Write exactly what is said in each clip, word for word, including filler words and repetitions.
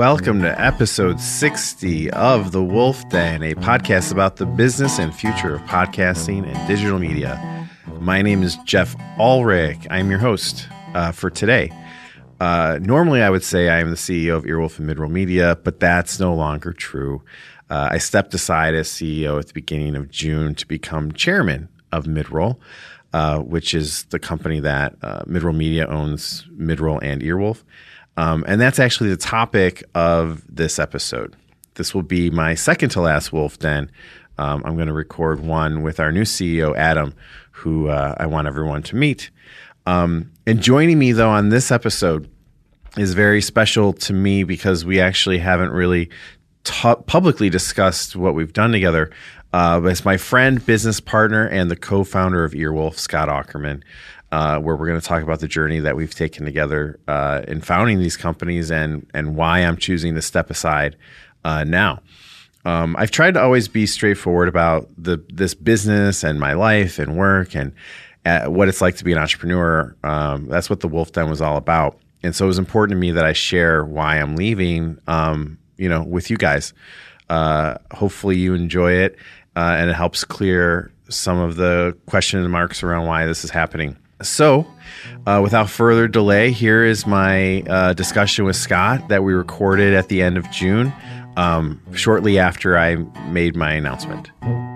Welcome to episode sixty of The Wolf Den, a podcast about the business and future of podcasting and digital media. My name is Jeff Ulrich. I'm your host uh, for today. Uh, normally, I would say I am the C E O of Earwolf and Midroll Media, but that's no longer true. Uh, I stepped aside as C E O at the beginning of June to become chairman of Midroll, uh, which is the company that uh, Midroll Media owns, Midroll and Earwolf. Um, and that's actually the topic of this episode. This will be my second to last Wolf Den. Um, I'm going to record one with our new C E O, Adam, who uh, I want everyone to meet. Um, and joining me, though, on this episode is very special to me because we actually haven't really t- publicly discussed what we've done together. Uh, but it's my friend, business partner, and the co-founder of Earwolf, Scott Aukerman. Uh, where we're going to talk about the journey that we've taken together uh, in founding these companies and and why I'm choosing to step aside uh, now. Um, I've tried to always be straightforward about the this business and my life and work and uh, what it's like to be an entrepreneur. Um, that's what the Wolf Den was all about. And so it was important to me that I share why I'm leaving, um, you know, with you guys. Uh, hopefully you enjoy it uh, and it helps clear some of the question marks around why this is happening. So, uh, without further delay, here is my uh, discussion with Scott that we recorded at the end of June, um, shortly after I made my announcement.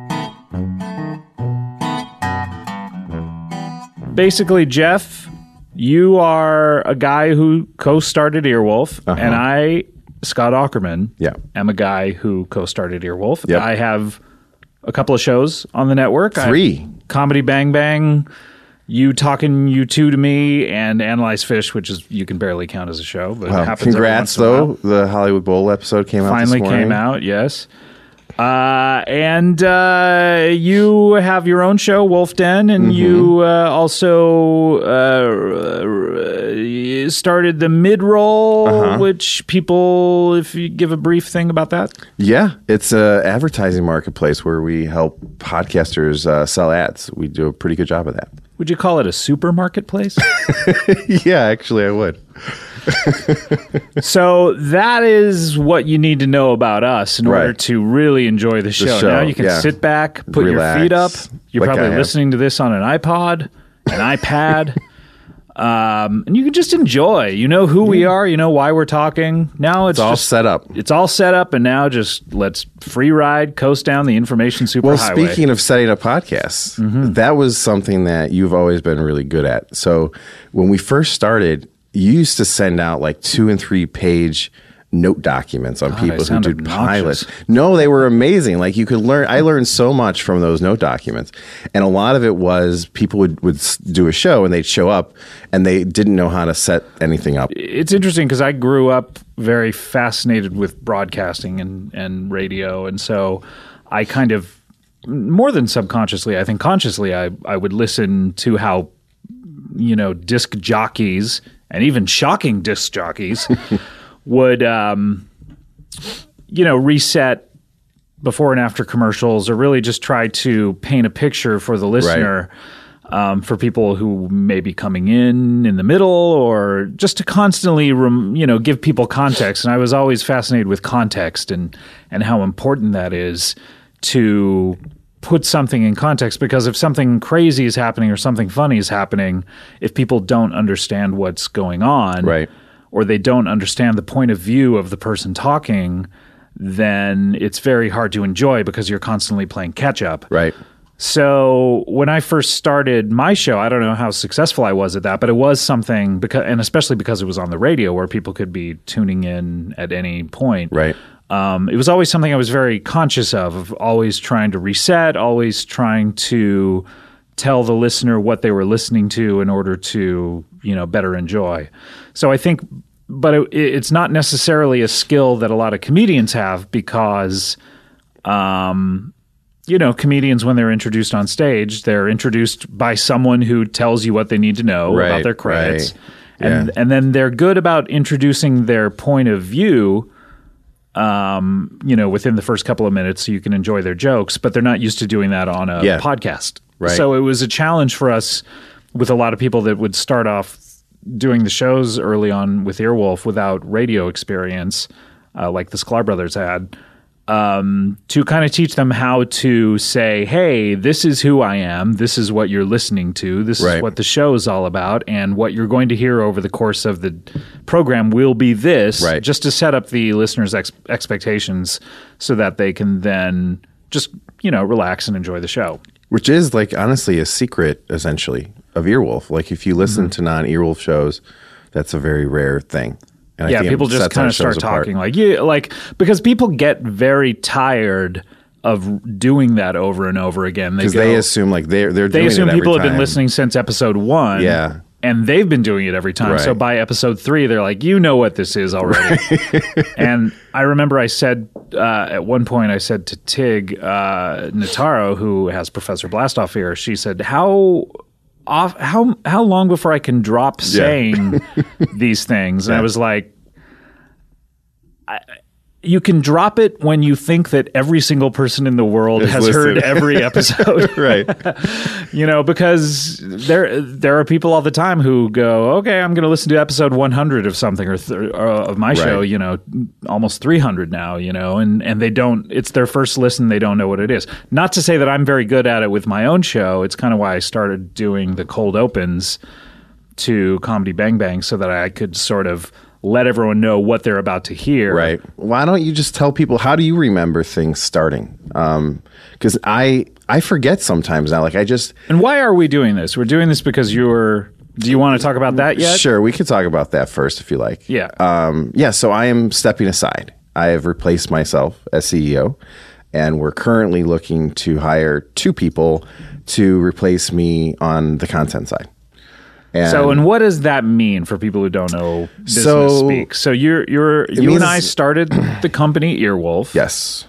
Basically, Jeff, you are a guy who co-started Earwolf, uh-huh. and I, Scott Aukerman, yeah. am a guy who co-started Earwolf. Yep. I have a couple of shows on the network. Three. Comedy Bang Bang, You Talking You Two to Me, and Analyze Fish, which is you can barely count as a show, but well, it happens congrats, every once in a while. though. The Hollywood Bowl episode came out Finally this morning. came out, yes. Uh, and uh, you have your own show, Wolf Den, and mm-hmm. you uh, also uh, started the Midroll, uh-huh. which people, if you give a brief thing about that. Yeah, it's an advertising marketplace where we help podcasters uh, sell ads. We do a pretty good job of that. Would you call it a super marketplace? Yeah, actually, I would. So that is what you need to know about us in right. order to really enjoy the show. The show now you can yeah. sit back, put Relax, your feet up. You're like probably listening to this on an iPod, an iPad. Um, and you can just enjoy. You know who we are. You know why we're talking. Now it's, it's all just, set up. It's all set up, and now just let's free ride, coast down the information superhighway. Well, speaking of setting up podcasts, mm-hmm. that was something that you've always been really good at. So when we first started, you used to send out like two and three page note documents on God, people who did obnoxious. pilots. No, they were amazing. Like you could learn, I learned so much from those note documents. And a lot of it was people would, would do a show and they'd show up and they didn't know how to set anything up. It's interesting because I grew up very fascinated with broadcasting and, and radio. And so I kind of, more than subconsciously, I think consciously, I, I would listen to how, you know, disc jockeys and even shocking disc jockeys would, um, you know, reset before and after commercials or really just try to paint a picture for the listener right. um, for people who may be coming in in the middle or just to constantly, rem- you know, give people context. And I was always fascinated with context and, and how important that is to put something in context, because if something crazy is happening or something funny is happening, if people don't understand what's going on, right. or they don't understand the point of view of the person talking, then it's very hard to enjoy because you're constantly playing catch up. Right. So when I first started my show, I don't know how successful I was at that, but it was something, because, and especially because it was on the radio where people could be tuning in at any point. Right. Um, it was always something I was very conscious of, of always trying to reset, always trying to tell the listener what they were listening to in order to, you know, better enjoy. So I think, but it, it's not necessarily a skill that a lot of comedians have because, um, you know, comedians, when they're introduced on stage, they're introduced by someone who tells you what they need to know right, about their credits. Right. And, yeah. and then they're good about introducing their point of view Um, you know, within the first couple of minutes so you can enjoy their jokes, but they're not used to doing that on a yeah. podcast. Right. So it was a challenge for us with a lot of people that would start off doing the shows early on with Earwolf without radio experience. uh, like the Sklar brothers had, um, to kind of teach them how to say, hey, this is who I am. This is what you're listening to. This Right. is what the show is all about. And what you're going to hear over the course of the program will be this, Right. just to set up the listeners' ex- expectations so that they can then just, you know, relax and enjoy the show. Which is like honestly a secret essentially of Earwolf. Like if you listen Mm-hmm. to non-Earwolf shows, that's a very rare thing. And I Yeah, think it people just sets kind our of start shows apart. talking like you like because people get very tired of doing that over and over again. Because go- they assume like they're they're they doing assume it every people have been time. listening since episode one. Yeah. And they've been doing it every time. Right. So by episode three, they're like, you know what this is already. And I remember I said, uh, at one point, I said to Tig uh, Notaro, who has Professor Blastoff here, she said, how off, how how long before I can drop saying these things? And Yeah. I was like, I, you can drop it when you think that every single person in the world Has has listened. heard every episode. Right. You know, because there there are people all the time who go, okay, I'm going to listen to episode one hundred of something or, th- or of my show, Right. you know, almost three hundred now, you know, and, and they don't, it's their first listen, they don't know what it is. Not to say that I'm very good at it with my own show. It's kind of why I started doing the cold opens to Comedy Bang Bang so that I could sort of let everyone know what they're about to hear. Right. Why don't you just tell people, how do you remember things starting? Because I I forget sometimes now. Like I just And why are we doing this? We're doing this because you're, do you want to talk about that yet? Sure, we could talk about that first if you like. Yeah. Um, yeah, so I am stepping aside. I have replaced myself as C E O, and we're currently looking to hire two people to replace me on the content side. And So, and what does that mean for people who don't know business So- speak? So, you're you're you means- and I started the company Earwolf, yes,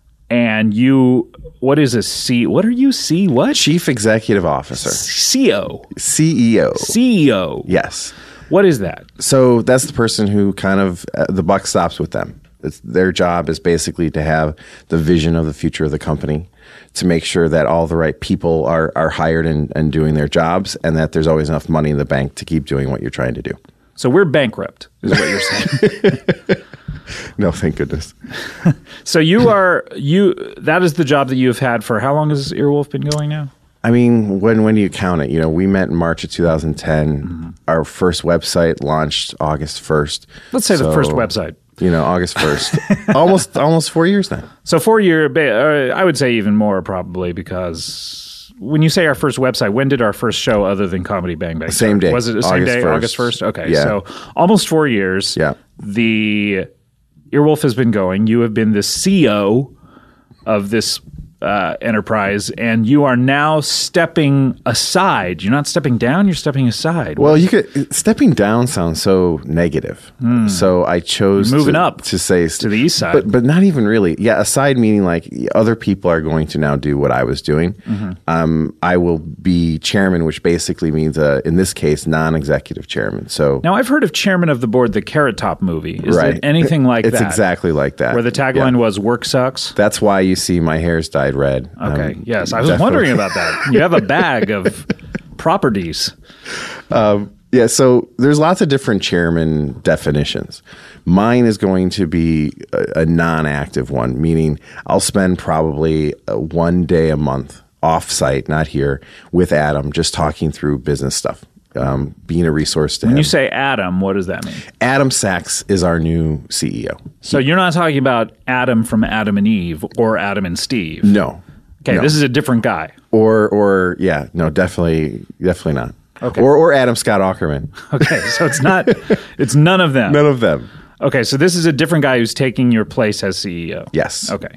and you. What is a C? What are you? C what? Chief Executive Officer, C O. C E O. C E O. Yes. What is that? So that's the person who kind of uh, the buck stops with them. It's, their job is basically to have the vision of the future of the company, to make sure that all the right people are are hired and, and doing their jobs, and that there's always enough money in the bank to keep doing what you're trying to do. So we're bankrupt, is what you're saying. No, thank goodness. So you are you. That is the job that you've had for how long has Earwolf been going now? I mean, when when do you count it? You know, we met in March of two thousand ten. Mm-hmm. Our first website launched August first. Let's say the So, first website. You know, August first. almost almost four years now. So four year, uh, I would say even more probably, because when you say our first website, when did our first show other than Comedy Bang Bang Same start? day. Was it the same August day, first. August first? Okay, Yeah. so almost four years. Yeah. The Earwolf has been going. You have been the C E O of this uh, enterprise, and you are now stepping aside. You're not stepping down, you're stepping aside. Well, you could stepping down sounds so negative. So I chose You're moving to, up to say to the east side. but but not even really. Yeah, aside meaning like other people are going to now do what I was doing. Mm-hmm. Um, I will be chairman, which basically means uh, in this case non-executive chairman. So Now, I've heard of Chairman of the Board, the Carrot Top movie. Is right, it anything like it's that? exactly like that. Where the tagline Yeah. was "Work sucks." That's why you see my hair's dyed red. Okay. Um, yes, I was definitely- wondering about that. You have a bag of properties. Yeah, so there's lots of different chairman definitions. Mine is going to be a, a non-active one, meaning I'll spend probably uh, one day a month off-site, not here, with Adam, just talking through business stuff, um, being a resource to When him. you say Adam, what does that mean? Adam Sachs is our new C E O. So you're not talking about Adam from Adam and Eve or Adam and Steve. No. Okay, no. this is a different guy. Or, or yeah, no, definitely, definitely not. Okay. Or, or Adam Scott Ackerman. Okay, so it's not, it's none of them. None of them. Okay, so this is a different guy who's taking your place as C E O. Yes. Okay.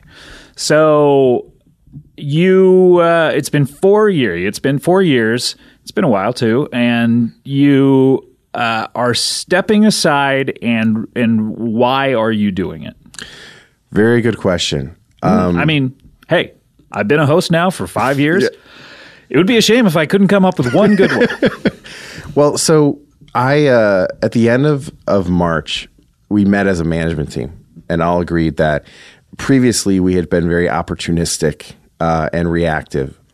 So you, uh, it's been four years. It's been four years. It's been a while too. And you uh, are stepping aside, and and why are you doing it? Very good question. Um, I mean, hey, I've been a host now for five years. Yeah. It would be a shame if I couldn't come up with one good one. Well, so I uh, at the end of, of March, we met as a management team, and all agreed that previously we had been very opportunistic uh, and reactive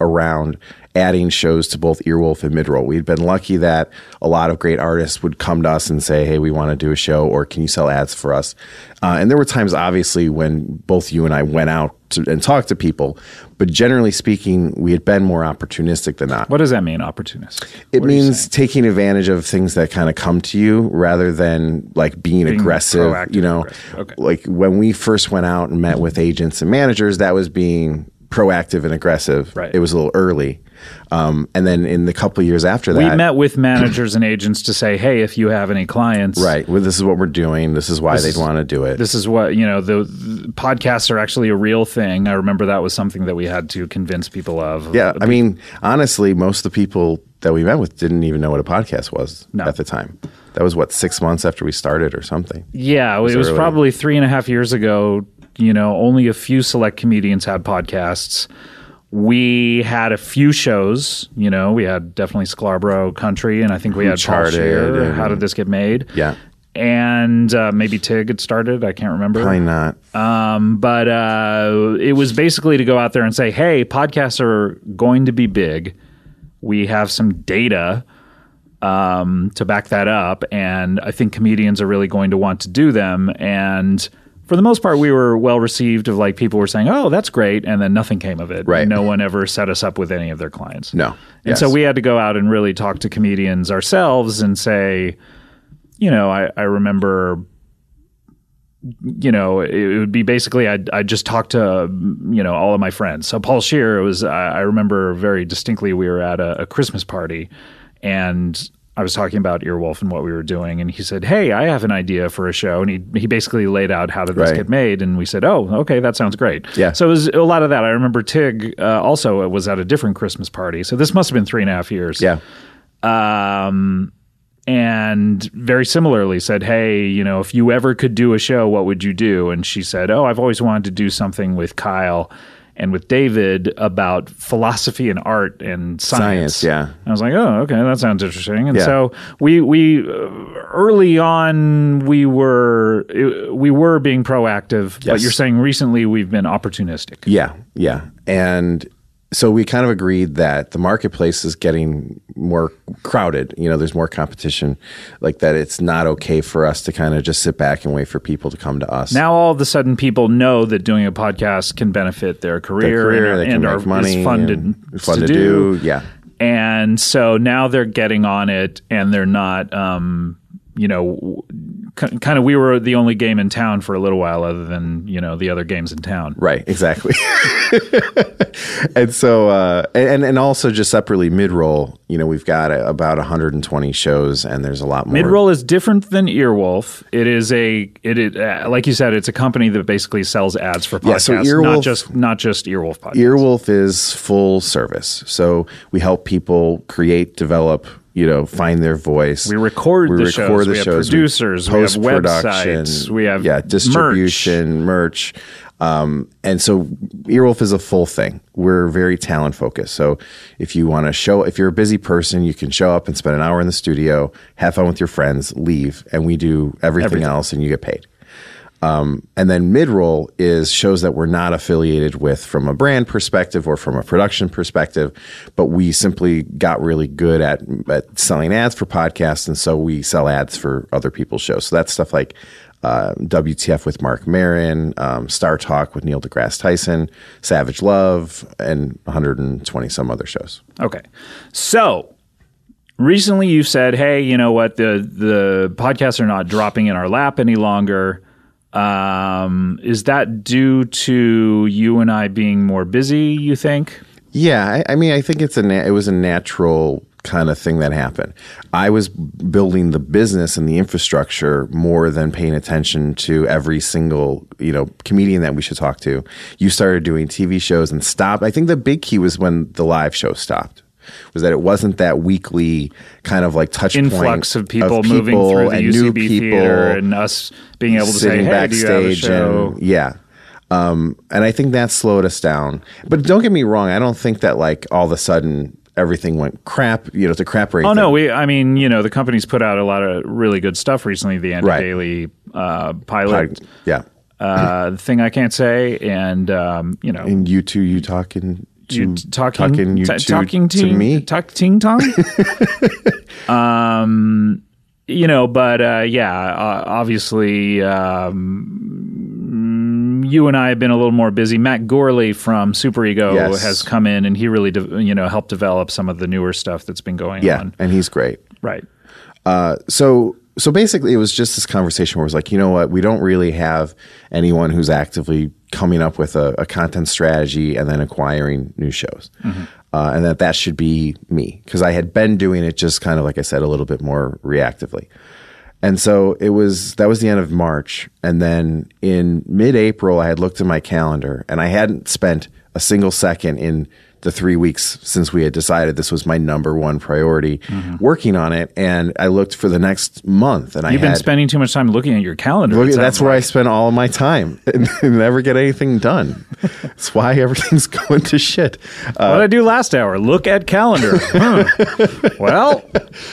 around adding shows to both Earwolf and Midroll. We'd been lucky that a lot of great artists would come to us and say, hey, we want to do a show, or can you sell ads for us? Uh, and there were times, obviously, when both you and I went out to, and talked to people. But generally speaking, we had been more opportunistic than not. What does that mean, opportunistic? It means taking advantage of things that kind of come to you rather than like being, being aggressive. You know, okay. Like when we first went out and met with agents and managers, that was being proactive and aggressive. Right. It was a little early. Um, and then in the couple of years after that, we met with managers and agents to say, hey, if you have any clients, right, well, this is what we're doing. This is why they'd want to do it. This is what, you know, the, the podcasts are actually a real thing. I remember that was something that we had to convince people of. Yeah. I mean, honestly, most of the people that we met with didn't even know what a podcast was no. at the time. That was what, six months after we started or something. Yeah. It was, it was probably three and a half years ago. You know, only a few select comedians had podcasts. We had a few shows, you know, we had definitely Scarborough Country, and I think we Who had Charted. Paul Scheer, How Did This Get Made? Yeah. And uh, maybe Tig had started. I can't remember. Probably not. Um, but uh, it was basically to go out there and say, hey, podcasts are going to be big. We have some data um, to back that up, and I think comedians are really going to want to do them. And for the most part, we were well received. Of like people were saying, "Oh, that's great," and then nothing came of it. Right. No one ever set us up with any of their clients. No. And yes. so we had to go out and really talk to comedians ourselves and say, you know, I, I remember, you know, it, it would be basically I'd, I'd just talk to, you know, all of my friends. So Paul Scheer, it was I, I remember very distinctly we were at a, a Christmas party, and I was talking about Earwolf and what we were doing, and he said, hey, I have an idea for a show. And he he basically laid out how did this right. get made, and we said, oh, okay, that sounds great. Yeah. So it was a lot of that. I remember Tig uh, also was at a different Christmas party. So this must have been three and a half years. Yeah. Um, and very similarly said, hey, you know, if you ever could do a show, what would you do? And she said, oh, I've always wanted to do something with Kyle and with David about philosophy and art and science. Science, yeah. I was like, oh, okay, that sounds interesting. And yeah. so we we uh, early on we were we were being proactive, yes. but you're saying recently we've been opportunistic. Yeah, yeah, and so we kind of agreed that the marketplace is getting more crowded. You know, there's more competition, like that. It's not okay for us to kind of just sit back and wait for people to come to us. Now, all of a sudden, people know that doing a podcast can benefit their career, their career and, they can and make are money, is fun, and to, fun to, to do. do. Yeah, and so now they're getting on it, and they're not, um, you know. Kind of, we were the only game in town for a little while, other than you know the other games in town. Right, exactly. and so, uh, and and also just separately, Midroll. You know, we've got a, about one hundred twenty shows, and there's a lot more. Midroll is different than Earwolf. It is a it is uh, like you said, it's a company that basically sells ads for podcasts, yeah, so Earwolf, not just not just Earwolf podcasts. Earwolf is full service, so we help people create, develop. You know, find their voice. We record we the record shows. The we have shows. producers. We, we have websites. We have yeah, distribution, merch. merch. Um, and so Earwolf is a full thing. We're very talent focused. So if you want to show, if you're a busy person, you can show up and spend an hour in the studio, have fun with your friends, leave, and we do everything, everything. else, and you get paid. Um, and then Midroll is shows that we're not affiliated with from a brand perspective or from a production perspective, but we simply got really good at, at selling ads for podcasts, and so we sell ads for other people's shows. So that's stuff like uh, W T F with Mark Maron, um, Star Talk with Neil deGrasse Tyson, Savage Love, and one hundred twenty some other shows. Okay. So recently you said, hey, you know what, the the podcasts are not dropping in our lap any longer. Um, is that due to you and I being more busy, you think? Yeah, I, I mean, I think it's a na- it was a natural kind of thing that happened. I was building the business and the infrastructure more than paying attention to every single, you know, comedian that we should talk to. You started doing T V shows and stopped. I think the big key was when the live show stopped. Was that it wasn't that weekly kind of like touch influx point of people, of moving people through the and U C new B people theater and us being able to say, hey, do you have a show? And, yeah. Um, and I think that slowed us down. But don't get me wrong. I don't think that like all of a sudden everything went crap, you know, to crap rate. Oh, no. We, I mean, you know, the company's put out a lot of really good stuff recently. The Andy right. Daly uh, pilot. Pod, yeah. Uh, the thing I can't say. And, um, you know. And you two, you talking. to, to talking, talking you t- to, talking to ting, me. talk ting tong. um, you know, but uh, yeah, uh, obviously, um, you and I have been a little more busy. Matt Gorley from Superego Yes. has come in, and he really, de- you know, helped develop some of the newer stuff that's been going Yeah, on. and he's great. Right. Uh, so so basically, it was just this conversation where it was like, you know what, we don't really have anyone who's actively coming up with a, a content strategy and then acquiring new shows, mm-hmm. uh, and that that should be me, because I had been doing it just kind of like I said, a little bit more reactively. And so it was that was the end of March, and then in mid-April, I had looked at my calendar, and I hadn't spent a single second in the three weeks since we had decided this was my number one priority, mm-hmm. working on it. And I looked for the next month, and You've I been had, spending too much time looking at your calendar. look, that's where like. I spend all of my time and, and never get anything done. That's why everything's going to shit. Uh, what did I do last hour? Look at calendar. Huh. Well,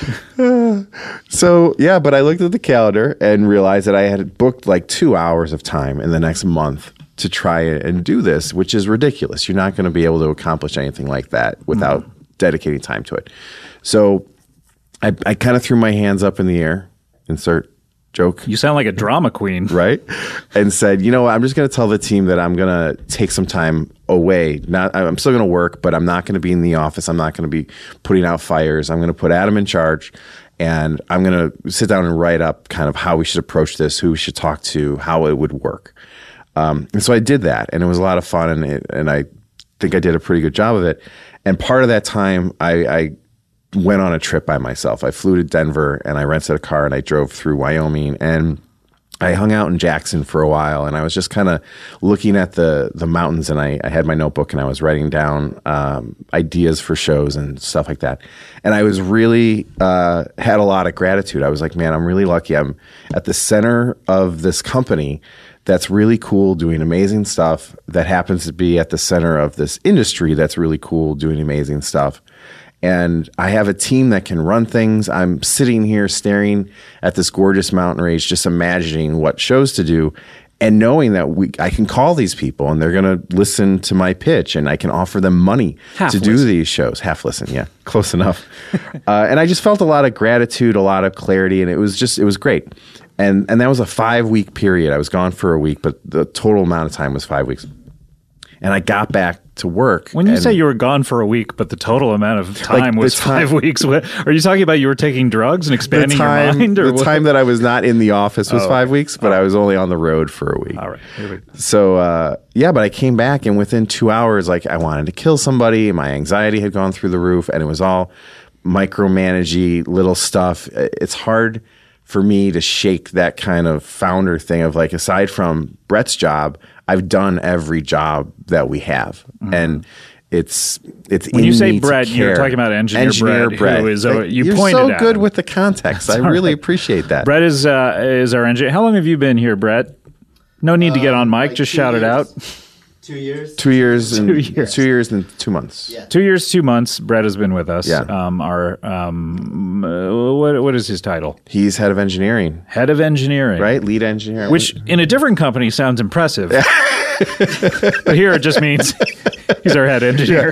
so yeah, but I looked at the calendar and realized that I had booked like two hours of time in the next month to try and do this, which is ridiculous. You're not going to be able to accomplish anything like that without mm. dedicating time to it. So I, I kind of threw my hands up in the air, insert joke. You sound like a drama queen. Right? And said, you know what, I'm just going to tell the team that I'm going to take some time away. Not, I'm still going to work, but I'm not going to be in the office. I'm not going to be putting out fires. I'm going to put Adam in charge, and I'm going to sit down and write up kind of how we should approach this, who we should talk to, how it would work. Um, and so I did that, and it was a lot of fun, and it, and I think I did a pretty good job of it. And part of that time, I, I went on a trip by myself. I flew to Denver, and I rented a car, and I drove through Wyoming, and I hung out in Jackson for a while, and I was just kind of looking at the the mountains, and I, I had my notebook, and I was writing down um, ideas for shows and stuff like that. And I was really uh, had a lot of gratitude. I was like, man, I'm really lucky. I'm at the center of this company that's really cool, doing amazing stuff, that happens to be at the center of this industry that's really cool, doing amazing stuff. And I have a team that can run things. I'm sitting here staring at this gorgeous mountain range, just imagining what shows to do, and knowing that we I can call these people and they're going to listen to my pitch, and I can offer them money Half to listen. do these shows. Half listen, yeah, close enough. uh, and I just felt a lot of gratitude, a lot of clarity, and it was just, it was great. And and that was a five-week period. I was gone for a week, but the total amount of time was five weeks. And I got back to work. When you and say you were gone for a week, but the total amount of time like was time, five weeks, what, are you talking about you were taking drugs and expanding the time, your mind? Or the what? time that I was not in the office was oh, five weeks, but oh. I was only on the road for a week. All right. Here we go. So, uh, yeah, but I came back, and within two hours, like, I wanted to kill somebody. My anxiety had gone through the roof, and it was all micromanagey little stuff. It's hard for me to shake that kind of founder thing of, like, aside from Brett's job, I've done every job that we have. Mm-hmm. And it's it's when in you say me Brett, to you're care. talking about engineer, engineer Brett, Brett. who is Like, you you're pointed so at good him. with the context. I really appreciate that. Brett is uh, is our engineer. How long have you been here, Brett? No need to get on mic. like just two shout it years. out. Two years. Two years and Two years. two years and two months. Yeah. Two years, two months. Brett has been with us. Yeah. Um, our um, uh, what what is his title? He's head of engineering, Head of engineering. right? Lead engineer. Which in a different company sounds impressive. But here it just means he's our head engineer.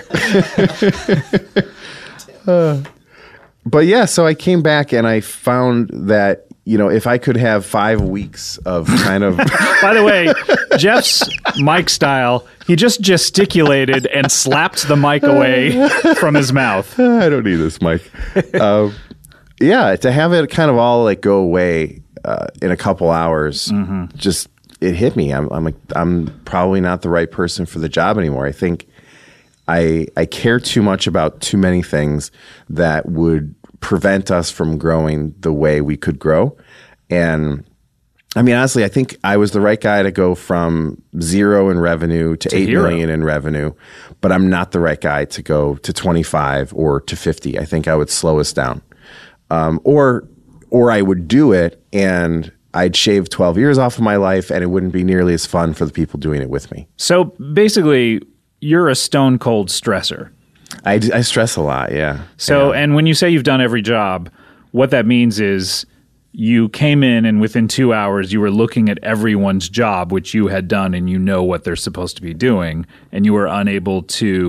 uh, but yeah, so I came back and I found that, you know, if I could have five weeks of kind of... By the way, Jeff's mic style, he just gesticulated and slapped the mic away from his mouth. I don't need this mic. uh, yeah, to have it kind of all like go away uh, in a couple hours, mm-hmm. just it hit me. I'm I'm like, I'm probably not the right person for the job anymore. I think I I care too much about too many things that would prevent us from growing the way we could grow. And I mean, honestly, I think I was the right guy to go from zero in revenue to, to eight hero. million in revenue, but I'm not the right guy to go to twenty-five or to fifty. I think I would slow us down. Um, or, or I would do it and I'd shave twelve years off of my life, and it wouldn't be nearly as fun for the people doing it with me. So basically, you're a stone cold stressor. I, I stress a lot, yeah. So, yeah. and when you say you've done every job, what that means is you came in and within two hours you were looking at everyone's job, which you had done, and you know what they're supposed to be doing, and you were unable to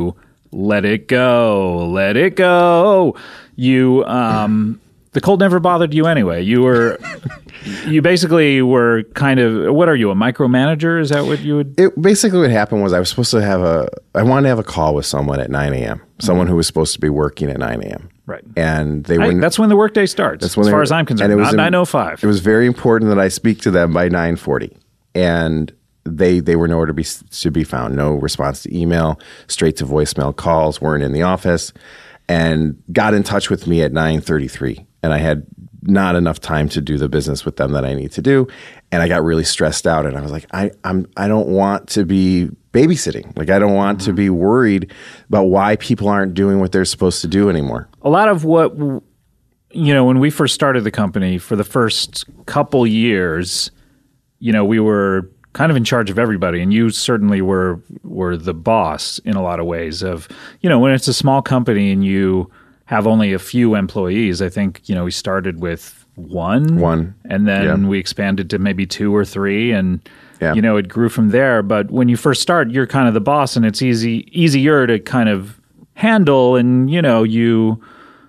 let it go, let it go. You, um, the cold never bothered you anyway. You were, you basically were kind of, what are you, a micromanager? Is that what you would? It basically what happened was I was supposed to have a, I wanted to have a call with someone at nine a.m., someone mm-hmm. who was supposed to be working at nine a.m. Right. And they I, wouldn't. That's when the workday starts, that's when as they far were, as I'm concerned, not nine oh five. It was very important that I speak to them by nine forty. And they they were nowhere to be to be found. No response to email, straight to voicemail calls, weren't in the office, and got in touch with me at nine thirty-three. And I had not enough time to do the business with them that I need to do. And I got really stressed out. And I was like, I I'm I don't want to be babysitting. Like, I don't want mm-hmm. to be worried about why people aren't doing what they're supposed to do anymore. A lot of what, you know, when we first started the company, for the first couple years, you know, we were kind of in charge of everybody, and you certainly were were the boss in a lot of ways. Of, you know, when it's a small company and you have only a few employees, I think, you know, we started with one, one, and then yeah. we expanded to maybe two or three, and yeah. you know, it grew from there. But when you first start, you're kind of the boss, and it's easy easier to kind of handle, and you know, you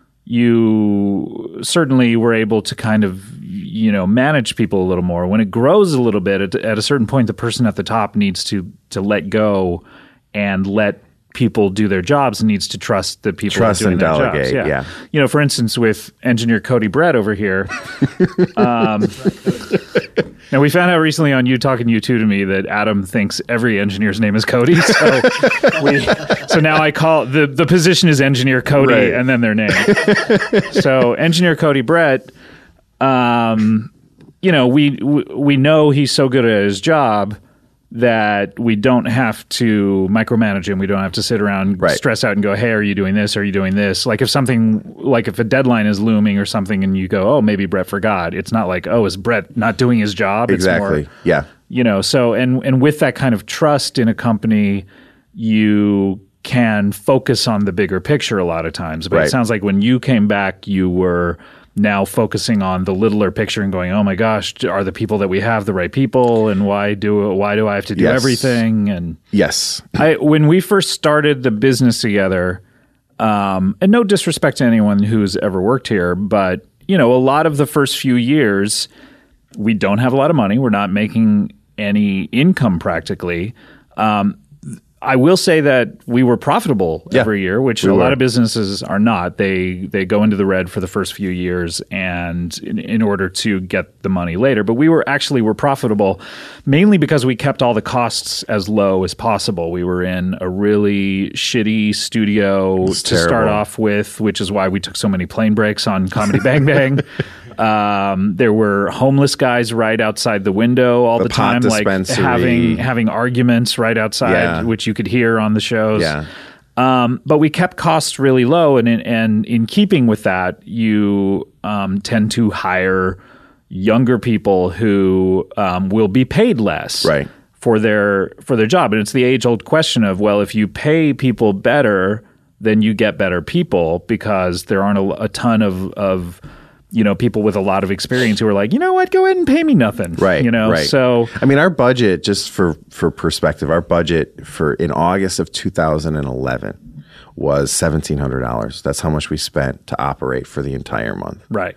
you certainly were able to kind of, you know, manage people a little more. When it grows a little bit, at, at a certain point, the person at the top needs to to let go and let people do their jobs, and needs to trust the people trust doing and their delegate. jobs. Yeah. yeah. You know, for instance, with engineer Cody Brett over here. um, now, we found out recently on You Talking You Two to me that Adam thinks every engineer's name is Cody. So, we, so now I call the the position is engineer Cody, right. and then their name. So engineer Cody Brett. Um, you know, we, we we know he's so good at his job that we don't have to micromanage him. We don't have to sit around, right. stress out and go, hey, are you doing this? Are you doing this? Like if something, like if a deadline is looming or something and you go, oh, maybe Brett forgot. It's not like, oh, is Brett not doing his job? Exactly. It's more, yeah. You know, so, and, and with that kind of trust in a company, you can focus on the bigger picture a lot of times. But right. it sounds like when you came back, you were now focusing on the littler picture and going, oh my gosh, are the people that we have the right people, and why do why do I have to do yes. everything? And yes, I, when we first started the business together, um, and no disrespect to anyone who's ever worked here, but you know, a lot of the first few years, we don't have a lot of money. We're not making any income practically. Um, I will say that we were profitable yeah, every year, which a were. lot of businesses are not. They they go into the red for the first few years, and in, in order to get the money later. But we were actually were profitable mainly because we kept all the costs as low as possible. We were in a really shitty studio it's to terrible. start off with, which is why we took so many plane breaks on Comedy Bang Bang. Um, there were homeless guys right outside the window all the, the time, like having having arguments right outside, yeah. which you could hear on the shows. Yeah. Um, but we kept costs really low, and in, and in keeping with that, you um, tend to hire younger people who um, will be paid less right. for their for their job. And it's the age old question of, well, if you pay people better, then you get better people, because there aren't a, a ton of of you know, people with a lot of experience who are like, you know what, go ahead and pay me nothing. Right. You know, right. so. I mean, our budget, just for, for perspective, our budget for in August of two thousand eleven was seventeen hundred dollars. That's how much we spent to operate for the entire month. Right.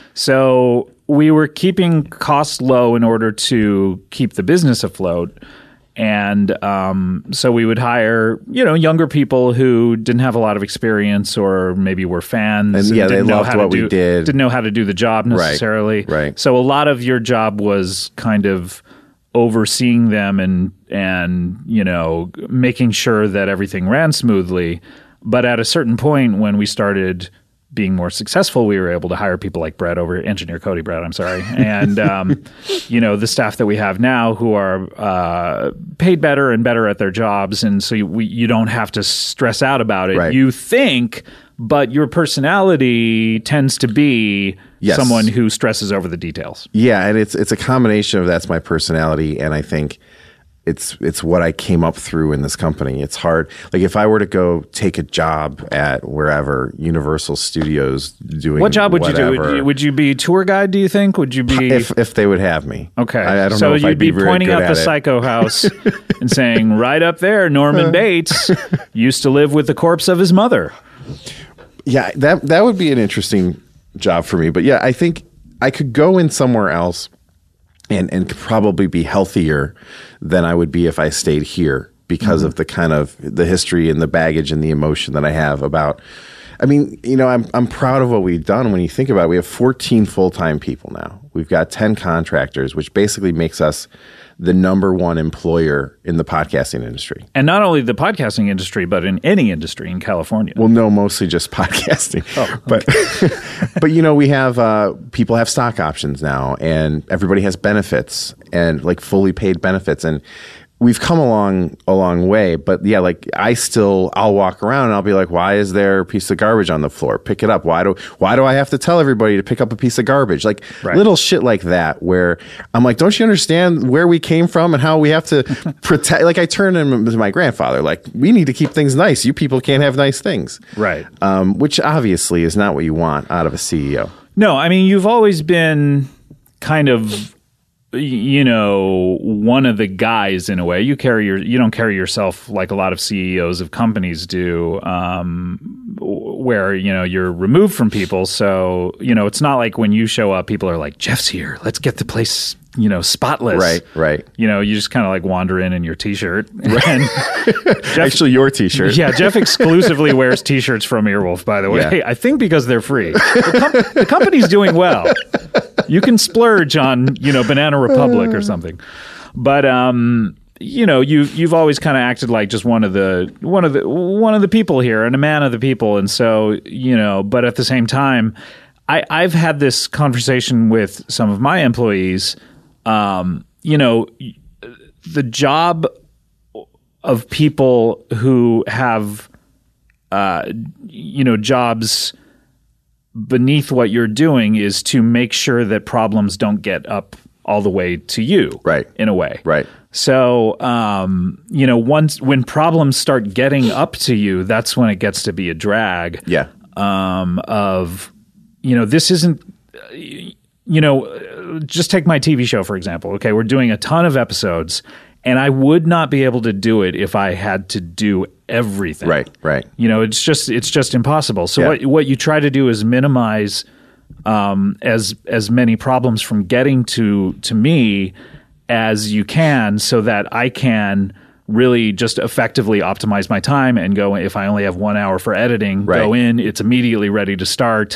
So we were keeping costs low in order to keep the business afloat. And um, so we would hire, you know, younger people who didn't have a lot of experience, or maybe were fans. And, and yeah, didn't they know loved how what to do, we did. Didn't know how to do the job necessarily. Right, right. So a lot of your job was kind of overseeing them and, and, you know, making sure that everything ran smoothly. But at a certain point, when we started being more successful, we were able to hire people like Brett over, engineer Cody Brett, I'm sorry. And, um, you know, the staff that we have now who are uh, paid better and better at their jobs. And so you, we, you don't have to stress out about it. Right. You think, but your personality tends to be yes. someone who stresses over the details. Yeah. And it's, it's a combination of that's my personality. And I think It's it's what I came up through in this company. It's hard. Like if I were to go take a job at wherever, Universal Studios, doing what job would whatever, you do? Would you, would you be tour guide? Do you think? Would you be if if they would have me? Okay, I, I don't so know if you'd I'd be, be very pointing good out at the it. Psycho House and saying, "Right up there, Norman Bates used to live with the corpse of his mother." Yeah, that that would be an interesting job for me. But yeah, I think I could go in somewhere else and and could probably be healthier than I would be if I stayed here because mm-hmm. of the kind of the history and the baggage and the emotion that I have about. I mean, you know, I'm I'm proud of what we've done. When you think about it, we have fourteen full-time people now. We've got ten contractors, which basically makes us the number one employer in the podcasting industry. And not only the podcasting industry, but in any industry in California. Well, no, mostly just podcasting. Oh, okay. But, but you know, we have, uh, people have stock options now, and everybody has benefits and like fully paid benefits. And we've come along a long way, but yeah, like I still, I'll walk around and I'll be like, why is there a piece of garbage on the floor? Pick it up. Why do, why do I have to tell everybody to pick up a piece of garbage? Like right. little shit like that, where I'm like, don't you understand where we came from and how we have to protect? Like I turn him to my grandfather, like we need to keep things nice. You people can't have nice things. Right. Um, which obviously is not what you want out of a C E O. No, I mean, you've always been kind of, you know, one of the guys in a way. You carry your, you don't carry yourself like a lot of C E Os of companies do, um, where, you know, you're removed from people. So, you know, it's not like when you show up, people are like, Jeff's here. Let's get the place, you know, spotless. Right, right. You know, you just kind of like wander in in your T-shirt. Right. And Jeff, actually, your T-shirt. Yeah, Jeff exclusively wears T-shirts from Earwolf, by the way. Yeah. I think because they're free. The, com- the company's doing well. You can splurge on, you know, Banana Republic or something. But um, you know, you you've always kind of acted like just one of the one of the one of the people here and a man of the people. And so, you know, but at the same time, I, I've had this conversation with some of my employees. Um, you know, the job of people who have uh, you know, jobs beneath what you're doing is to make sure that problems don't get up all the way to you, right? In a way, right? So, um, you know, once when problems start getting up to you, that's when it gets to be a drag. Yeah. Um, of, you know, this isn't, you know, just take my T V show for example. Okay, we're doing a ton of episodes, and I would not be able to do it if I had to do everything. Right, right. You know, it's just it's just impossible. So yeah. what what you try to do is minimize um, as as many problems from getting to to me as you can, so that I can really just effectively optimize my time and go. If I only have one hour for editing, right. go in. It's immediately ready to start,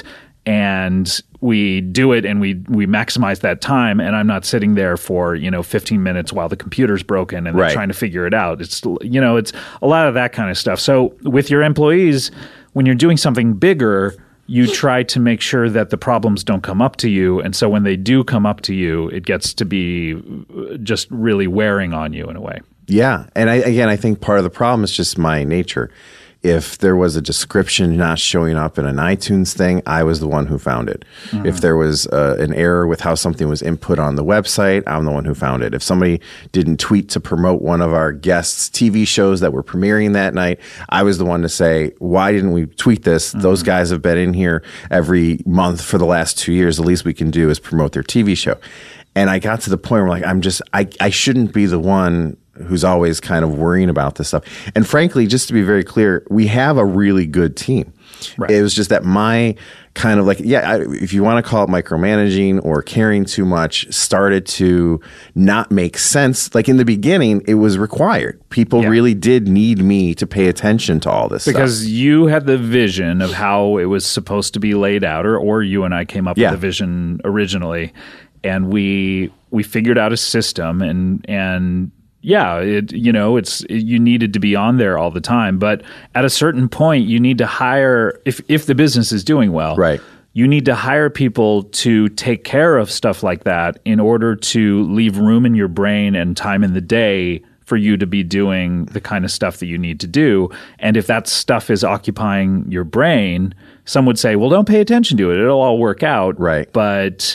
and we do it, and we we maximize that time. And I'm not sitting there for, you know, fifteen minutes while the computer's broken and they're right. trying to figure it out. It's, you know, it's a lot of that kind of stuff. So with your employees, when you're doing something bigger, you try to make sure that the problems don't come up to you. And so when they do come up to you, it gets to be just really wearing on you in a way. Yeah. And I, again, I think part of the problem is just my nature. If there was a description not showing up in an iTunes thing, I was the one who found it. Mm-hmm. If there was uh, an error with how something was input on the website, I'm the one who found it. If somebody didn't tweet to promote one of our guests' T V shows that were premiering that night, I was the one to say, why didn't we tweet this? Mm-hmm. Those guys have been in here every month for the last two years. The least we can do is promote their T V show. And I got to the point where like, I'm just, I, I shouldn't be the one who's always kind of worrying about this stuff. And frankly, just to be very clear, we have a really good team. Right. It was just that my kind of like, yeah, I, if you want to call it micromanaging or caring too much, started to not make sense. Like in the beginning, it was required. People yeah. really did need me to pay attention to all this because stuff. You had the vision of how it was supposed to be laid out, or, or you and I came up yeah. with the vision originally. And we we figured out a system, and and yeah, it you know it's it, you needed to be on there all the time. But at a certain point, you need to hire if if the business is doing well, right? You need to hire people to take care of stuff like that in order to leave room in your brain and time in the day for you to be doing the kind of stuff that you need to do. And if that stuff is occupying your brain, some would say, well, don't pay attention to it. It'll all work out. Right. But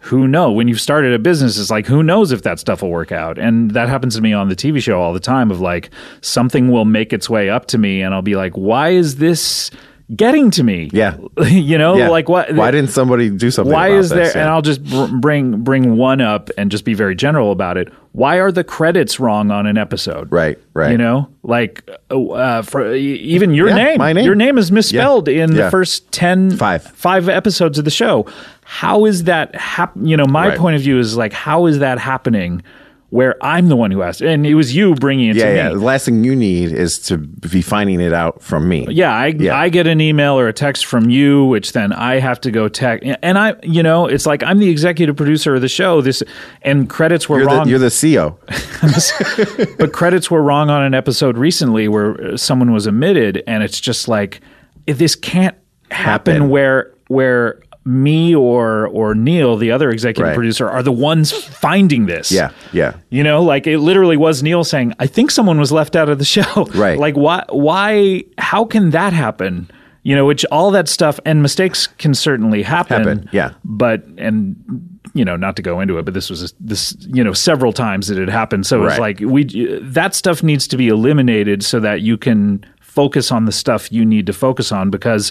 who know when you've started a business, it's like, who knows if that stuff will work out? And that happens to me on the T V show all the time of like, something will make its way up to me and I'll be like, why is this getting to me? Yeah. you know, Yeah. like what? Why didn't somebody do something Why about is there? this? Yeah. And I'll just br- bring bring one up and just be very general about it. Why are the credits wrong on an episode? Right, right. You know, like uh, for even your Yeah, name, my name. your name is misspelled Yeah. in Yeah. the first ten, Five. five episodes of the show. How is that hap- You know, my Right. point of view is like, how is that happening? Where I'm the one who asked, and it was you bringing it yeah, to yeah. me. The last thing you need is to be finding it out from me. Yeah, I Yeah. I get an email or a text from you, which then I have to go text, and I, you know, it's like I'm the executive producer of the show. This and credits were You're wrong. the, you're the C E O. But credits were wrong on an episode recently where someone was omitted, and it's just like if this can't happen, Happen. where where me or or Neil, the other executive Right. producer, are the ones finding this. Yeah, yeah. You know, like it literally was Neil saying, I think someone was left out of the show. Right. Like why why how can that happen? You know, which all that stuff and mistakes can certainly happen. Happen, yeah. But and you know, not to go into it, but this was this you know several times that it happened. So it's Right. like we that stuff needs to be eliminated so that you can focus on the stuff you need to focus on. Because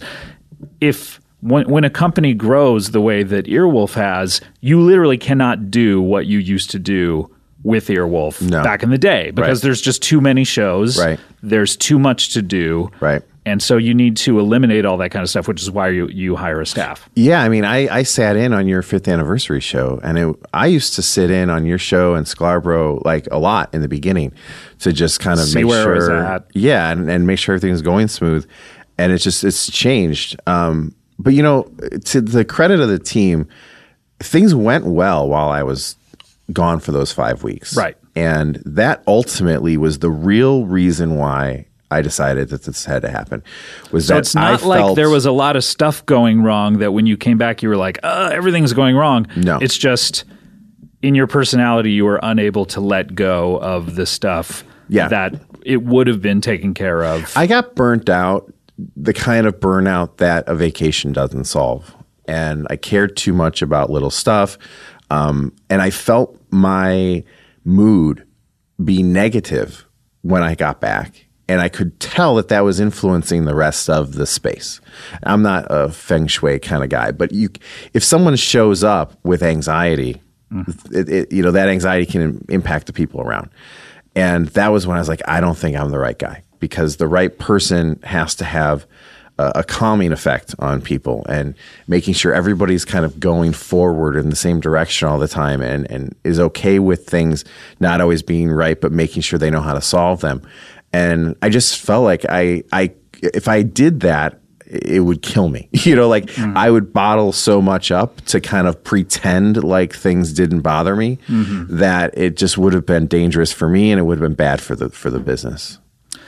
if when when a company grows the way that Earwolf has, you literally cannot do what you used to do with Earwolf No. back in the day because Right. there's just too many shows. Right. There's too much to do. Right. And so you need to eliminate all that kind of stuff, which is why you, you hire a staff. Yeah, I mean, I, I sat in on your fifth anniversary show, and it, I used to sit in on your show and Scarborough like a lot in the beginning to just kind of See make where it sure, was at. yeah, and, and make sure everything's going smooth. And it's just it's changed. Um, but you know, to the credit of the team, things went well while I was gone for those five weeks, Right. And that ultimately was the real reason why I decided that this had to happen. Was So that it's not I like felt, there was a lot of stuff going wrong that when you came back, you were like, uh, everything's going wrong. No. It's just in your personality, you were unable to let go of the stuff Yeah. that it would have been taken care of. I got burnt out, the kind of burnout that a vacation doesn't solve. And I cared too much about little stuff. Um, and I felt my mood be negative when I got back. And I could tell that that was influencing the rest of the space. I'm not a feng shui kind of guy, but you, if someone shows up with anxiety, mm. it, it, you know, that anxiety can impact the people around. And that was when I was like, I don't think I'm the right guy, because the right person has to have a, a calming effect on people and making sure everybody's kind of going forward in the same direction all the time and, and is okay with things not always being right, but making sure they know how to solve them. And I just felt like I, I, if I did that, it would kill me. You know, like mm. I would bottle so much up to kind of pretend like things didn't bother me mm-hmm. that it just would have been dangerous for me and it would have been bad for the for the business.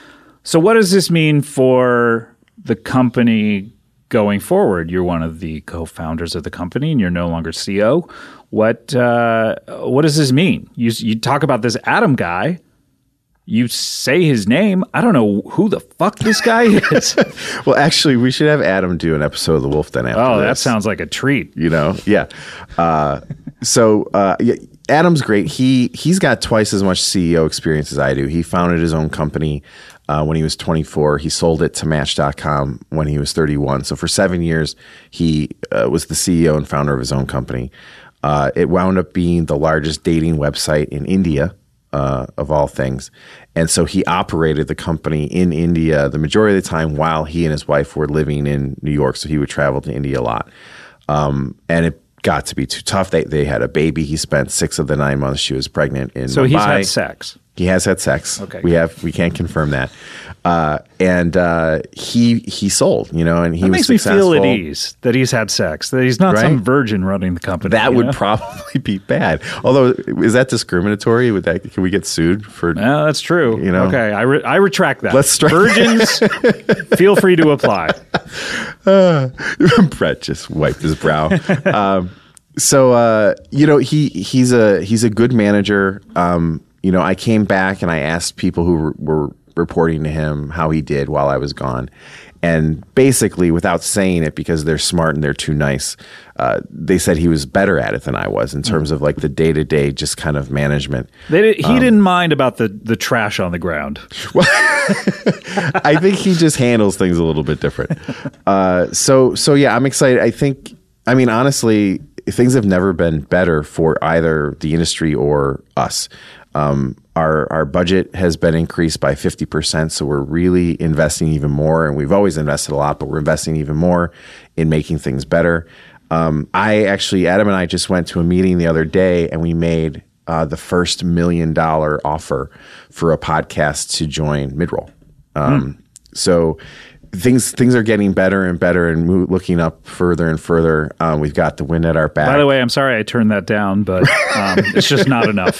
So what does this mean for the company going forward? You're one of the co-founders of the company and you're no longer C E O. What uh, what does this mean? You you talk about this Adam guy. You say his name. I don't know who the fuck this guy is. Well, actually, we should have Adam do an episode of The Wolf Den after Oh, this. that sounds like a treat. You know, yeah. Uh, so uh, yeah, Adam's great. He he's got twice as much C E O experience as I do. He founded his own company uh, when he was twenty-four. He sold it to Match dot com when he was thirty-one. So for seven years, he uh, was the C E O and founder of his own company. Uh, it wound up being the largest dating website in India. Uh, of all things. And so he operated the company in India the majority of the time while he and his wife were living in New York. So he would travel to India a lot. Um, and it got to be too tough. They they had a baby. He spent six of the nine months she was pregnant in So Mumbai. he's had sex. He has had sex. Okay. We have we can't confirm that. Uh, and uh, he he sold, you know, and he That was makes me successful. feel at ease that he's had sex, that he's not Right? some virgin running the company. That you would know? probably be bad. Although, is that discriminatory? Would that can we get sued for? No, that's true. You know? Okay, I, re- I retract that. Let's strike Virgins, feel free to apply. Uh, Brett just wiped his brow. um, so uh, you know he he's a he's a good manager. Um, you know, I came back and I asked people who were, were reporting to him how he did while I was gone, And basically, without saying it, because they're smart and they're too nice, uh, they said he was better at it than I was in terms of like the day to day, just kind of management. They did, he Um, didn't mind about the, the trash on the ground. I think he just handles things a little bit different. Uh, so, so yeah, I'm excited. I think, I mean, honestly, things have never been better for either the industry or us. Um, our our budget has been increased by fifty percent, so we're really investing even more. And we've always invested a lot, but we're investing even more in making things better. Um, I actually, Adam and I just went to a meeting the other day, and we made uh, the first million dollar offer for a podcast to join Midroll. Um, mm. So things things are getting better and better, and mo- looking up further and further. Um, we've got the wind at our back. By the way, I'm sorry I turned that down, but um, it's just not enough.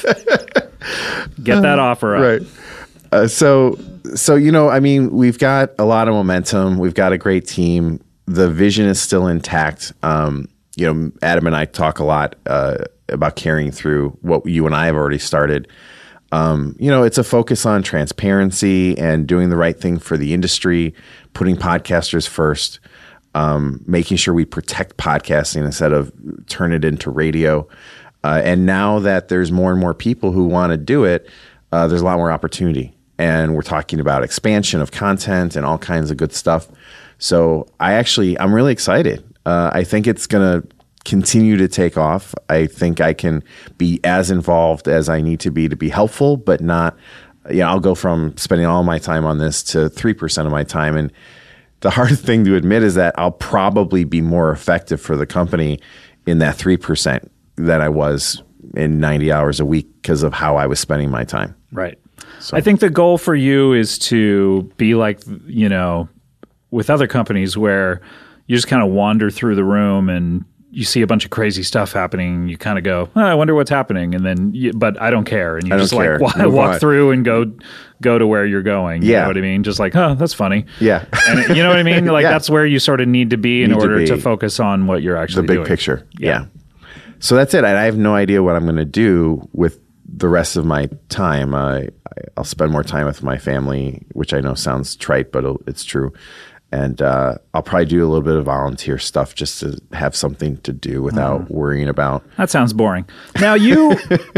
Get that offer up. Right. Uh, so, so you know, I mean, we've got a lot of momentum. We've got a great team. The vision is still intact. Um, you know, Adam and I talk a lot uh, about carrying through what you and I have already started. Um, you know, it's a focus on transparency and doing the right thing for the industry, putting podcasters first, um, making sure we protect podcasting instead of turn it into radio. Uh, and now that there's more and more people who want to do it, uh, there's a lot more opportunity. And we're talking about expansion of content and all kinds of good stuff. So I actually, I'm really excited. Uh, I think it's going to continue to take off. I think I can be as involved as I need to be to be helpful, but not, you know, I'll go from spending all my time on this to three percent of my time. And the hard thing to admit is that I'll probably be more effective for the company in that three percent that I was in ninety hours a week because of how I was spending my time. Right. So. I think the goal for you is to be like, you know, with other companies where you just kind of wander through the room and you see a bunch of crazy stuff happening. You kind of go, oh, I wonder what's happening. And then, you, but I don't care. And you I just care. like walk, walk through and go, go to where you're going. You yeah. know what I mean? Just like, oh, that's funny. Yeah. And you know what I mean? Like yeah. that's where you sort of need to be in need order to, to focus on what you're actually the big doing. picture. Yeah. yeah. So that's it. I have no idea what I'm going to do with the rest of my time. I, I'll spend more time with my family, which I know sounds trite, but it's true. And uh, I'll probably do a little bit of volunteer stuff just to have something to do without mm. worrying about. That sounds boring. Now, you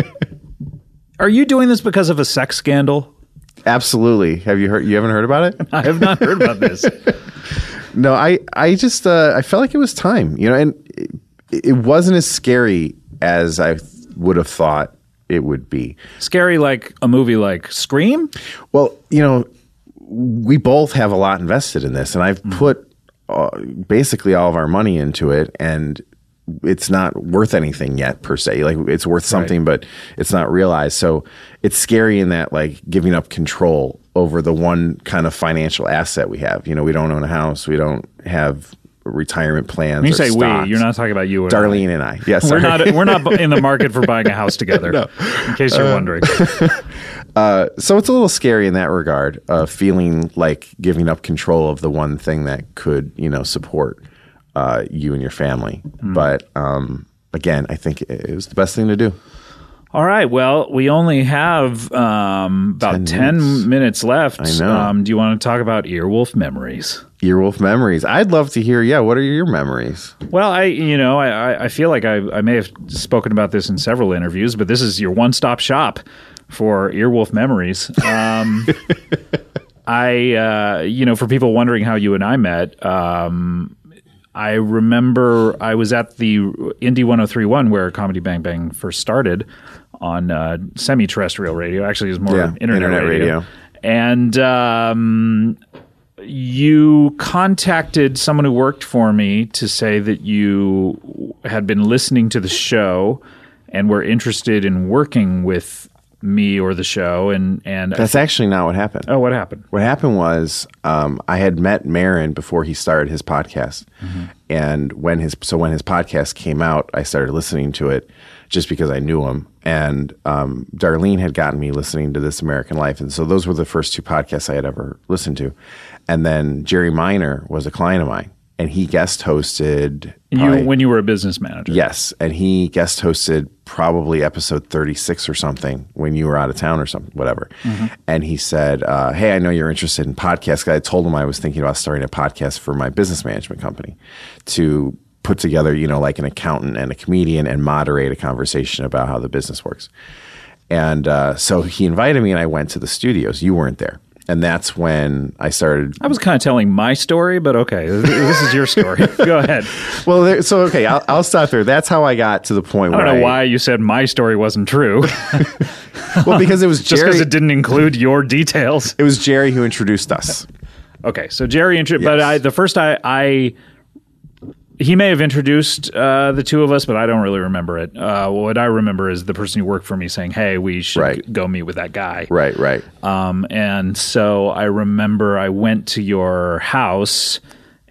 are you doing this because of a sex scandal? Absolutely. Have you heard? You haven't heard about it? I have not heard about this. No, I I just uh, I felt like it was time, you know, and it, it wasn't as scary as I would have thought it would be. Scary like a movie like Scream? Well, you know, we both have a lot invested in this, and I've mm. put uh, basically all of our money into it, and it's not worth anything yet per se. Like it's worth something, right. but it's not realized. So it's scary in that, like, giving up control over the one kind of financial asset we have. You know, we don't own a house. We don't have retirement plans. When you or say stocks. we, you're not talking about you and Darlene I. and I. Yes, we're not. We're not in the market for buying a house together. No. In case you're uh, wondering. uh, so it's a little scary in that regard, uh, feeling like giving up control of the one thing that could, you know, support uh, you and your family. Mm. But um, again, I think it was the best thing to do. All right. Well, we only have um, about ten, ten minutes. minutes left. I know. Um, do you want to talk about Earwolf memories? Earwolf memories. I'd love to hear. Yeah. What are your memories? Well, I, you know, I, I feel like I, I may have spoken about this in several interviews, but this is your one-stop shop for Earwolf memories. Um, I, uh, you know, for people wondering how you and I met, um, I remember I was at the Indie one oh three point one where Comedy Bang Bang first started on uh, semi-terrestrial radio. Actually, it was more yeah, internet, internet radio. radio. And um, you contacted someone who worked for me to say that you had been listening to the show and were interested in working with me or the show. And, and That's th- actually not what happened. Oh, what happened? What happened was um, I had met Marin before he started his podcast. Mm-hmm. And when his so when his podcast came out, I started listening to it just because I knew him. And um, Darlene had gotten me listening to This American Life. And so those were the first two podcasts I had ever listened to. And then Jerry Minor was a client of mine. and he guest hosted. You, probably- when you were a business manager. Yes, and he guest hosted probably episode thirty-six or something when you were out of town or something, whatever. Mm-hmm. And he said, uh, hey, I know you're interested in podcasts. I told him I was thinking about starting a podcast for my business management company to put together, you know, like an accountant and a comedian and moderate a conversation about how the business works. And uh, so he invited me and I went to the studios. You weren't there. And that's when I started. I was kind of telling my story, but okay, this is your story. Go ahead. Well, there, so okay, I'll, I'll stop there. That's how I got to the point I where don't know I, why you said my story wasn't true. Well, because it was just Jerry. because it didn't include your details. It was Jerry who introduced us. Okay, so Jerry, intro- Yes. but I the first I, I he may have introduced uh, the two of us, but I don't really remember it. Uh, what I remember is the person who worked for me saying, "Hey, we should Right. go meet with that guy." Right, right. Um, and so I remember I went to your house,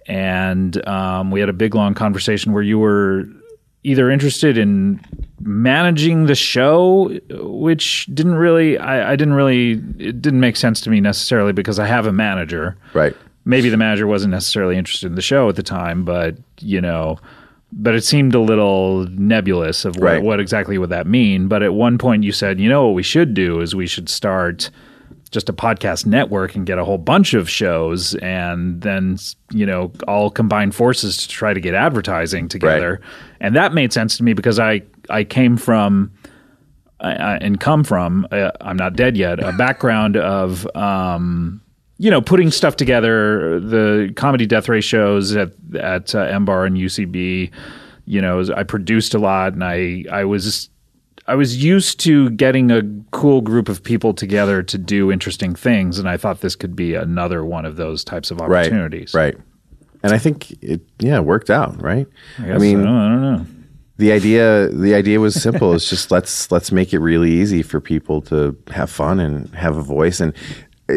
and um, we had a big long conversation where you were either interested in managing the show, which didn't really, I, I didn't really, it didn't make sense to me necessarily because I have a manager. Right. Maybe the manager wasn't necessarily interested in the show at the time, but you know, but it seemed a little nebulous of what, Right. what exactly would that mean. But at one point you said, you know, what we should do is we should start just a podcast network and get a whole bunch of shows and then, you know, all combine forces to try to get advertising together. Right. And that made sense to me because I, I came from I, I, and come from, uh, I'm not dead yet, a background of, um, you know, putting stuff together, the Comedy Death Ray shows at at uh, M Bar and U C B. You know, I produced a lot, and I I was I was used to getting a cool group of people together to do interesting things, and I thought this could be another one of those types of Right. opportunities. Right. And I think it, yeah, worked out. Right. I, guess I mean, I don't, I don't know. the idea the idea was simple. It's just let's let's make it really easy for people to have fun and have a voice. And uh,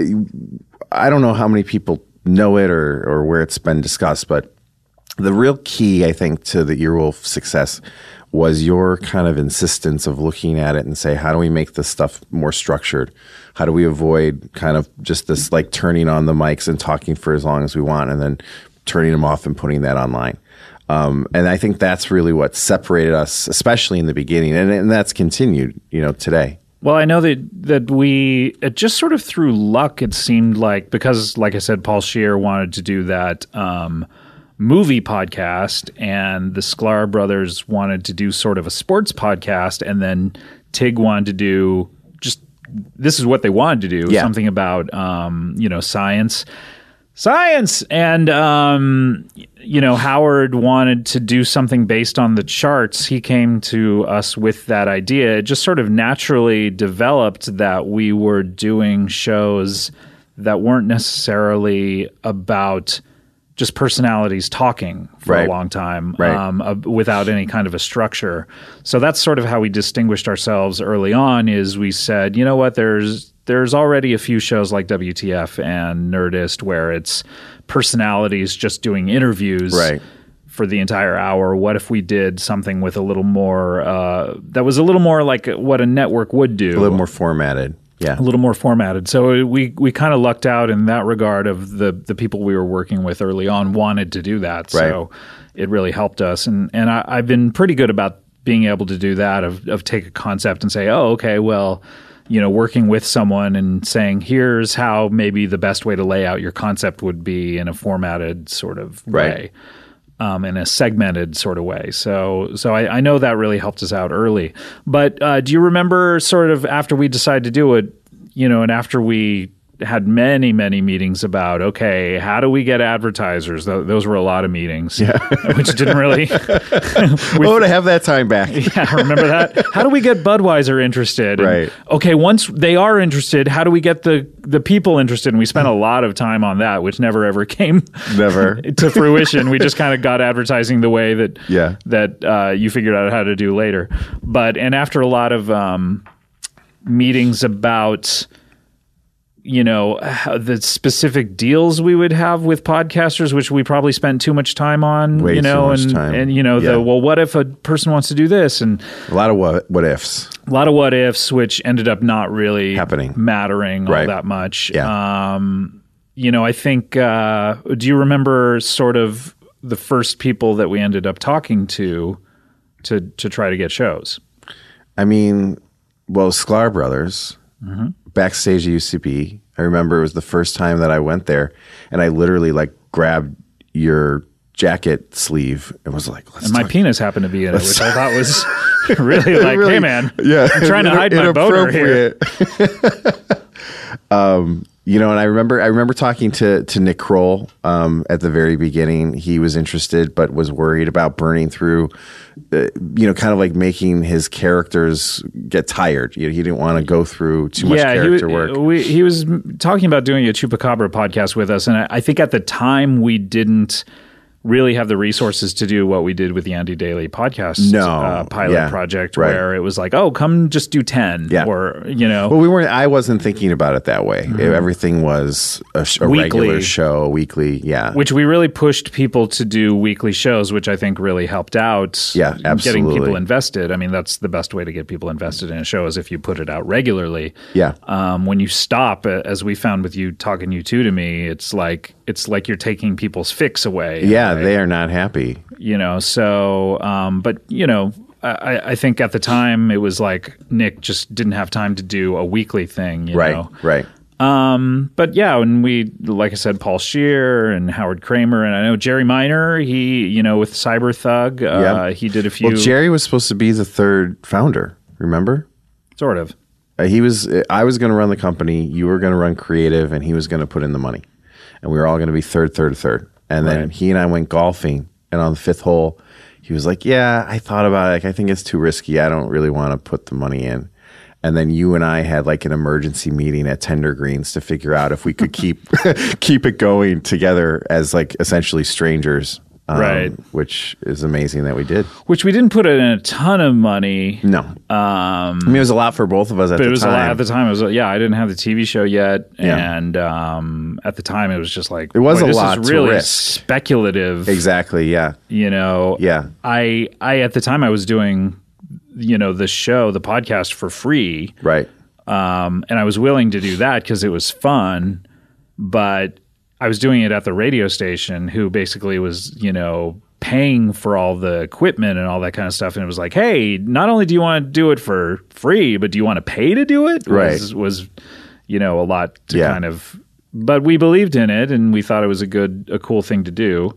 I don't know how many people know it or or where it's been discussed, but the real key, I think, to the Earwolf success was your kind of insistence of looking at it and say, how do we make this stuff more structured? How do we avoid kind of just this like turning on the mics and talking for as long as we want and then turning them off and putting that online? Um, and I think that's really what separated us, especially in the beginning, and, and that's continued, you know, today. Well, I know that that we it just sort of through luck. It seemed like because, like I said, Paul Scheer wanted to do that um, movie podcast, and the Sklar brothers wanted to do sort of a sports podcast, and then Tig wanted to do just this is what they wanted to do, Yeah. something about um, you know science. Science! And, um, you know, Howard wanted to do something based on the charts. He came to us with that idea. It just sort of naturally developed that we were doing shows that weren't necessarily about just personalities talking for Right. a long time Right. um, uh, without any kind of a structure. So that's sort of how we distinguished ourselves early on is we said, you know what, there's there's already a few shows like W T F and Nerdist where it's personalities just doing interviews Right. for the entire hour. What if we did something with a little more uh, that was a little more like what a network would do? A little more formatted. Yeah. a little more formatted. So we we kind of lucked out in that regard of the the people we were working with early on wanted to do that. So Right. it really helped us. And and I, I've been pretty good about being able to do that of of take a concept and say, oh, okay, well, you know, working with someone and saying, here's how maybe the best way to lay out your concept would be in a formatted sort of Right. way. Um, in a segmented sort of way. So so I, I know that really helped us out early. But uh, do you remember sort of after we decided to do it, you know, and after we had many, many meetings about, okay, how do we get advertisers? Th- those were a lot of meetings, yeah. which didn't really... we, Oh, to have that time back. yeah, remember that? How do we get Budweiser interested? And, Right. okay, once they are interested, how do we get the, the people interested? And we spent a lot of time on that, which never ever came Never. to fruition. We just kind of got advertising the way that Yeah. that uh, you figured out how to do later. But and after a lot of um, meetings about, you know, how the specific deals we would have with podcasters, which we probably spent too much time on, Way you know, too much and time. and you know Yeah. the well, what if a person wants to do this, and A lot of what what ifs. a lot of what ifs, which ended up not really Happening. mattering all Right. that much. Yeah. Um, you know, I think. Uh, do you remember sort of the first people that we ended up talking to to to try to get shows. I mean, well, Sklar Brothers, mm-hmm. backstage at U C B. I remember it was the first time that I went there, and I literally like grabbed your jacket sleeve and was like, let's and my talk. penis happened to be in it, which I thought was really like, really, hey man, yeah, I'm trying to hide my boner here. um, you know, and I remember I remember talking to to Nick Kroll um, at the very beginning. He was interested, but was worried about burning through, uh, you know, kind of like making his characters get tired. You know, he didn't want to go through too much yeah, character he, work. We, he was talking about doing a Chupacabra podcast with us, and I, I think at the time we didn't really have the resources to do what we did with the Andy Daly podcast no, uh, pilot yeah, project, right. where it was like, oh, come just do ten, yeah. or you know. Well, we weren't. I wasn't thinking about it that way. Mm-hmm. Everything was a, a regular show, weekly. Yeah, which we really pushed people to do weekly shows, which I think really helped out. Yeah, absolutely. Getting people invested. I mean, that's the best way to get people invested in a show is if you put it out regularly. Yeah. Um, when you stop, as we found with you talking you two to me, it's like it's like you're taking people's fix away. Yeah, right? They are not happy. You know, so, um, but, you know, I, I think at the time it was like Nick just didn't have time to do a weekly thing, you right, know? Right, Um, but yeah, and we, like I said, Paul Scheer and Howard Kramer, and I know Jerry Minor, he, you know, with Cyber Thug, uh, yeah. he did a few. Well, Jerry was supposed to be the third founder, remember? Sort of. Uh, he was, I was going to run the company, you were going to run creative, and he was going to put in the money. And we were all going to be third, third, third. And then right. he and I went golfing, and on the fifth hole, he was like, yeah, I thought about it. Like, I think it's too risky. I don't really want to put the money in. And then you and I had like an emergency meeting at Tender Greens to figure out if we could keep keep it going together as like essentially strangers. Um, right. Which is amazing that we did. Which we didn't put in a ton of money. No. Um, I mean, it was a lot for both of us at but the time. But it was a lot at the time. It was, yeah, I didn't have the T V show yet. Yeah. And um, at the time, it was just like, it was boy, a this lot is really to risk. Speculative. Exactly, yeah. You know, yeah. I, I, at the time, I was doing, you know, the show, the podcast for free. Right. Um, and I was willing to do that because it was fun. But I was doing it at the radio station, who basically was, you know, paying for all the equipment and all that kind of stuff. And it was like, hey, not only do you want to do it for free, but do you want to pay to do it? Right. Was, was you know, a lot to yeah. kind of, but we believed in it and we thought it was a good, a cool thing to do.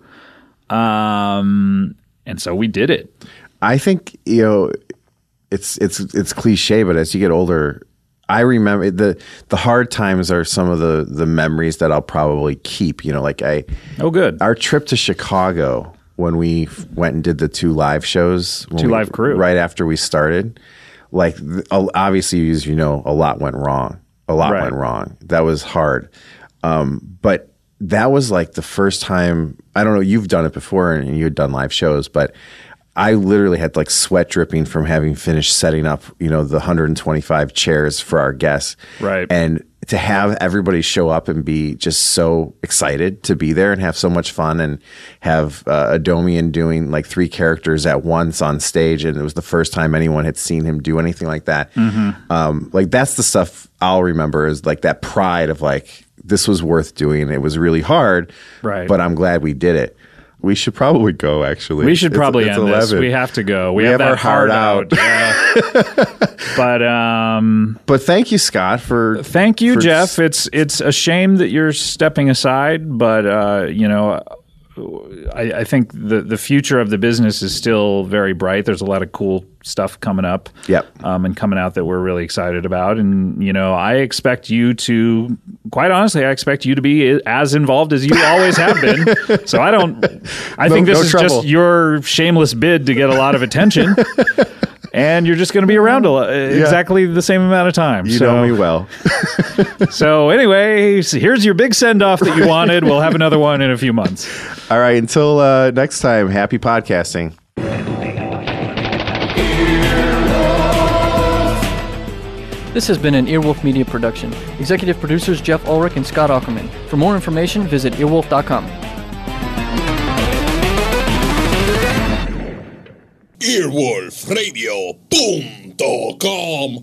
Um, and so we did it. I think, you know, it's, it's, it's cliche, but as you get older, I remember the the hard times are some of the the memories that I'll probably keep. You know, like I. Oh, good. Our trip to Chicago when we went and did the two live shows, two we, live crew, right after we started. Like obviously, as you know, a lot went wrong. A lot right. went wrong. That was hard, um, but that was like the first time. I don't know. You've done it before, and you had done live shows, but. I literally had like sweat dripping from having finished setting up, you know, the one hundred twenty-five chairs for our guests. Right. And to have everybody show up and be just so excited to be there and have so much fun and have uh, Adomian doing like three characters at once on stage. And it was the first time anyone had seen him do anything like that. Mm-hmm. Um, like that's the stuff I'll remember is like that pride of like, this was worth doing. It was really hard, right. but I'm glad we did it. We should probably go, actually. We should probably it's, it's end eleven. This. We have to go. We, we have, have that our heart out. out. Yeah. but um, but thank you, Scott, for thank you, for Jeff. s- It's it's a shame that you're stepping aside, but uh, you know, I, I think the the future of the business is still very bright. There's a lot of cool stuff coming up, yep, um, and coming out that we're really excited about. And you know, I expect you to, quite honestly, I expect you to be as involved as you always have been. So I don't. I no, think this no is trouble. just your shameless bid to get a lot of attention. And you're just going to be around a lot, exactly the same amount of time. You so, know me well. So anyway, so here's your big send-off that you wanted. We'll have another one in a few months. All right. Until uh, next time, happy podcasting. This has been an Earwolf Media production. Executive producers Jeff Ulrich and Scott Aukerman. For more information, visit earwolf dot com. earwolf radio punto com.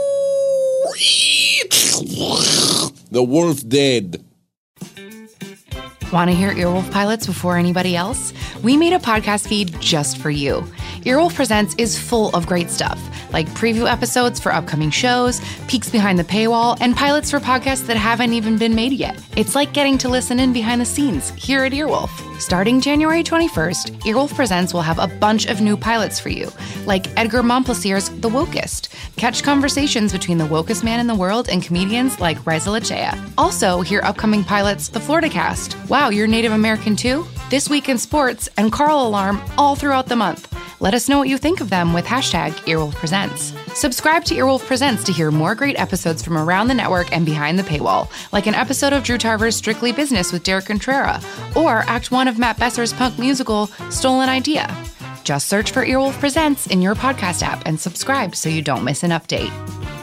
The wolf dead. Want to hear Earwolf pilots before anybody else? We made a podcast feed just for you. Earwolf Presents is full of great stuff, like preview episodes for upcoming shows, peeks behind the paywall, and pilots for podcasts that haven't even been made yet. It's like getting to listen in behind the scenes here at Earwolf. Starting January twenty-first, Earwolf Presents will have a bunch of new pilots for you, like Edgar Montplaisir's The Wokest. Catch conversations between the wokest man in the world and comedians like Reza Lachea. Also, hear upcoming pilots The Florida Cast. Wow, you're Native American too? This Week in Sports and Carl Alarm all throughout the month. Let us know what you think of them with hashtag Earwolf Presents. Subscribe to Earwolf Presents to hear more great episodes from around the network and behind the paywall, like an episode of Drew Tarver's Strictly Business with Derek Contrera, or Act one of Matt Besser's punk musical Stolen Idea. Just search for Earwolf Presents in your podcast app and subscribe so you don't miss an update.